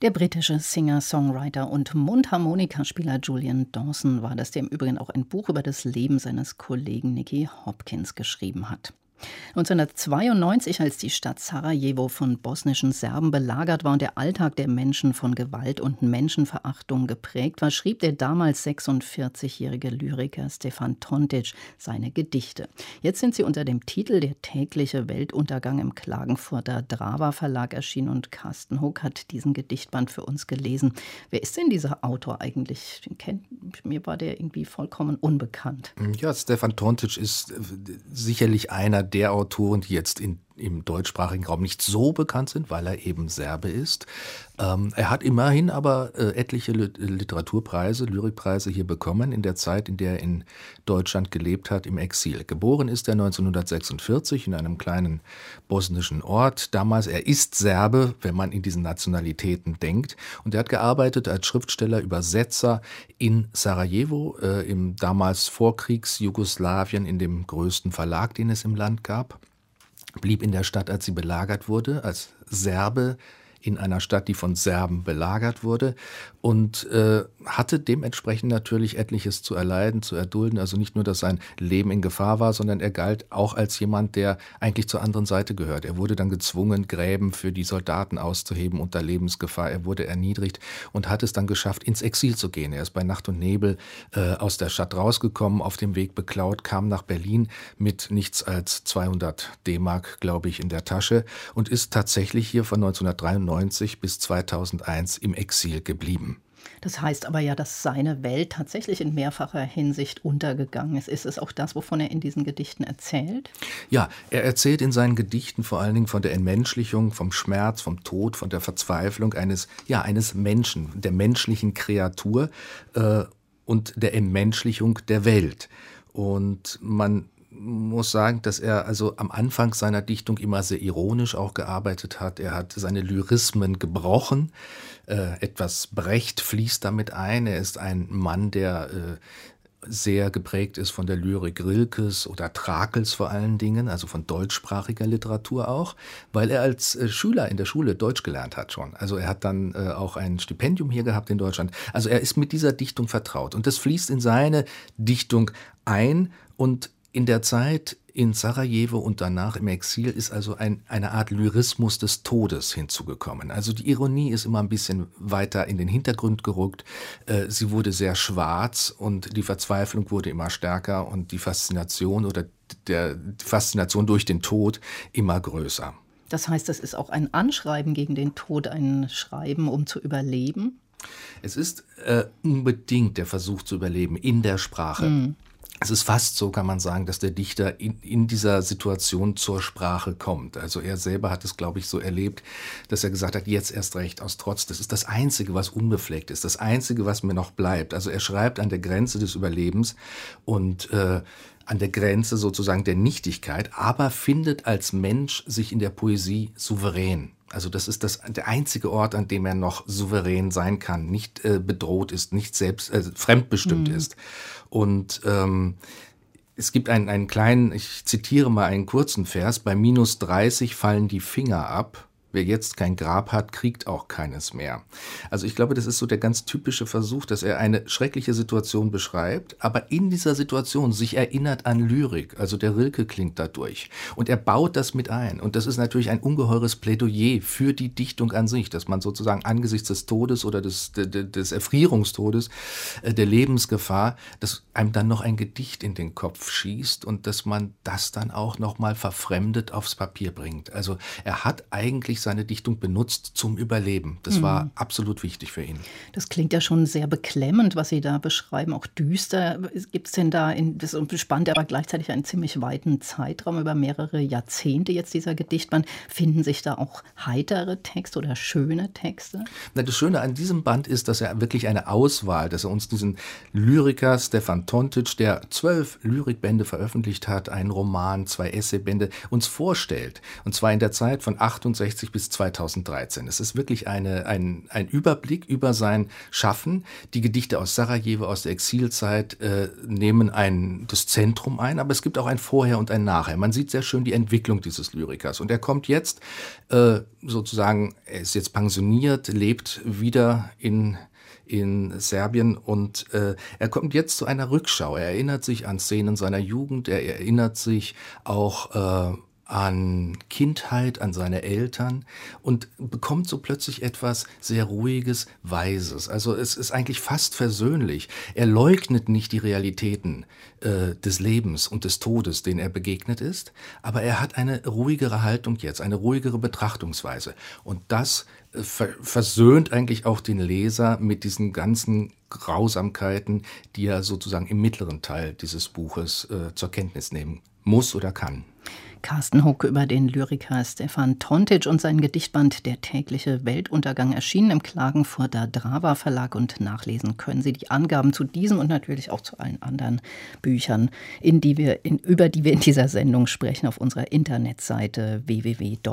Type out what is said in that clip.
Der britische Singer, Songwriter und Mundharmonikaspieler Julian Dawson war das, der im Übrigen auch ein Buch über das Leben seines Kollegen Nicky Hopkins geschrieben hat. 1992, als die Stadt Sarajevo von bosnischen Serben belagert war und der Alltag der Menschen von Gewalt und Menschenverachtung geprägt war, schrieb der damals 46-jährige Lyriker Stefan Tontic seine Gedichte. Jetzt sind sie unter dem Titel Der tägliche Weltuntergang im Klagenfurter Drava Verlag erschienen und Carsten Huck hat diesen Gedichtband für uns gelesen. Wer ist denn dieser Autor eigentlich? Mir war der irgendwie vollkommen unbekannt. Ja, Stefan Tontic ist sicherlich einer der Autoren, die jetzt im deutschsprachigen Raum nicht so bekannt sind, weil er eben Serbe ist. Er hat immerhin aber etliche Literaturpreise, Lyrikpreise hier bekommen in der Zeit, in der er in Deutschland gelebt hat, im Exil. Geboren ist er 1946 in einem kleinen bosnischen Ort. Damals, er ist Serbe, wenn man in diesen Nationalitäten denkt. Und er hat gearbeitet als Schriftsteller, Übersetzer in Sarajevo, im damals Vorkriegs-Jugoslawien, in dem größten Verlag, den es im Land gab. Blieb in der Stadt, als sie belagert wurde, als Serbe in einer Stadt, die von Serben belagert wurde und hatte dementsprechend natürlich etliches zu erleiden, zu erdulden. Also nicht nur, dass sein Leben in Gefahr war, sondern er galt auch als jemand, der eigentlich zur anderen Seite gehört. Er wurde dann gezwungen, Gräben für die Soldaten auszuheben unter Lebensgefahr. Er wurde erniedrigt und hat es dann geschafft, ins Exil zu gehen. Er ist bei Nacht und Nebel aus der Stadt rausgekommen, auf dem Weg beklaut, kam nach Berlin mit nichts als 200 D-Mark, glaube ich, in der Tasche und ist tatsächlich hier von 1993 bis 2001 im Exil geblieben. Das heißt aber ja, dass seine Welt tatsächlich in mehrfacher Hinsicht untergegangen ist. Ist es auch das, wovon er in diesen Gedichten erzählt? Ja, er erzählt in seinen Gedichten vor allen Dingen von der Entmenschlichung, vom Schmerz, vom Tod, von der Verzweiflung eines Menschen, der menschlichen Kreatur und der Entmenschlichung der Welt. Und man muss sagen, dass er also am Anfang seiner Dichtung immer sehr ironisch auch gearbeitet hat. Er hat seine Lyrismen gebrochen. Etwas Brecht fließt damit ein. Er ist ein Mann, der sehr geprägt ist von der Lyrik Rilkes oder Trakls vor allen Dingen, also von deutschsprachiger Literatur auch, weil er als Schüler in der Schule Deutsch gelernt hat schon. Also er hat dann auch ein Stipendium hier gehabt in Deutschland. Also er ist mit dieser Dichtung vertraut und das fließt in seine Dichtung ein und in der Zeit in Sarajevo und danach im Exil ist also eine Art Lyrismus des Todes hinzugekommen. Also die Ironie ist immer ein bisschen weiter in den Hintergrund gerückt. Sie wurde sehr schwarz und die Verzweiflung wurde immer stärker und die Faszination oder die Faszination durch den Tod immer größer. Das heißt, das ist auch ein Anschreiben gegen den Tod, ein Schreiben, um zu überleben? Es ist unbedingt der Versuch zu überleben in der Sprache. Es ist fast so, kann man sagen, dass der Dichter in dieser Situation zur Sprache kommt. Also er selber hat es, glaube ich, so erlebt, dass er gesagt hat, jetzt erst recht aus Trotz. Das ist das Einzige, was unbefleckt ist, das Einzige, was mir noch bleibt. Also er schreibt an der Grenze des Überlebens und an der Grenze sozusagen der Nichtigkeit, aber findet als Mensch sich in der Poesie souverän. Also das ist der einzige Ort, an dem er noch souverän sein kann, nicht bedroht ist, nicht fremdbestimmt ist. Und es gibt einen kleinen, ich zitiere mal einen kurzen Vers, bei -30 fallen die Finger ab. Wer jetzt kein Grab hat, kriegt auch keines mehr. Also ich glaube, das ist so der ganz typische Versuch, dass er eine schreckliche Situation beschreibt, aber in dieser Situation sich erinnert an Lyrik. Also der Rilke klingt dadurch. Und er baut das mit ein. Und das ist natürlich ein ungeheures Plädoyer für die Dichtung an sich, dass man sozusagen angesichts des Todes oder des Erfrierungstodes, der Lebensgefahr, dass einem dann noch ein Gedicht in den Kopf schießt und dass man das dann auch nochmal verfremdet aufs Papier bringt. Also er hat eigentlich seine Dichtung benutzt zum Überleben. Das war absolut wichtig für ihn. Das klingt ja schon sehr beklemmend, was Sie da beschreiben, auch düster. Gibt es denn da, das spannt aber gleichzeitig einen ziemlich weiten Zeitraum über mehrere Jahrzehnte jetzt dieser Gedichtband. Finden sich da auch heitere Texte oder schöne Texte? Na, das Schöne an diesem Band ist, dass er wirklich eine Auswahl, dass er uns diesen Lyriker Stefan Tontic, der 12 Lyrikbände veröffentlicht hat, einen Roman, 2 Essaybände, uns vorstellt. Und zwar in der Zeit von 68 1989 bis 2013. Es ist wirklich ein Überblick über sein Schaffen. Die Gedichte aus Sarajevo, aus der Exilzeit nehmen das Zentrum ein, aber es gibt auch ein Vorher und ein Nachher. Man sieht sehr schön die Entwicklung dieses Lyrikers. Und er kommt jetzt sozusagen, er ist jetzt pensioniert, lebt wieder in Serbien und er kommt jetzt zu einer Rückschau. Er erinnert sich an Szenen seiner Jugend, er erinnert sich auch an Kindheit, an seine Eltern und bekommt so plötzlich etwas sehr Ruhiges, Weises. Also es ist eigentlich fast versöhnlich. Er leugnet nicht die Realitäten des Lebens und des Todes, denen er begegnet ist, aber er hat eine ruhigere Haltung jetzt, eine ruhigere Betrachtungsweise. Und das versöhnt eigentlich auch den Leser mit diesen ganzen Grausamkeiten, die er sozusagen im mittleren Teil dieses Buches zur Kenntnis nehmen muss oder kann. Carsten Huck über den Lyriker Stefan Tontic und seinen Gedichtband Der tägliche Weltuntergang, erschienen im Klagenfurter Drava Verlag, und nachlesen können Sie die Angaben zu diesem und natürlich auch zu allen anderen Büchern, über die wir in dieser Sendung sprechen, auf unserer Internetseite www.deutschlandfunk.de.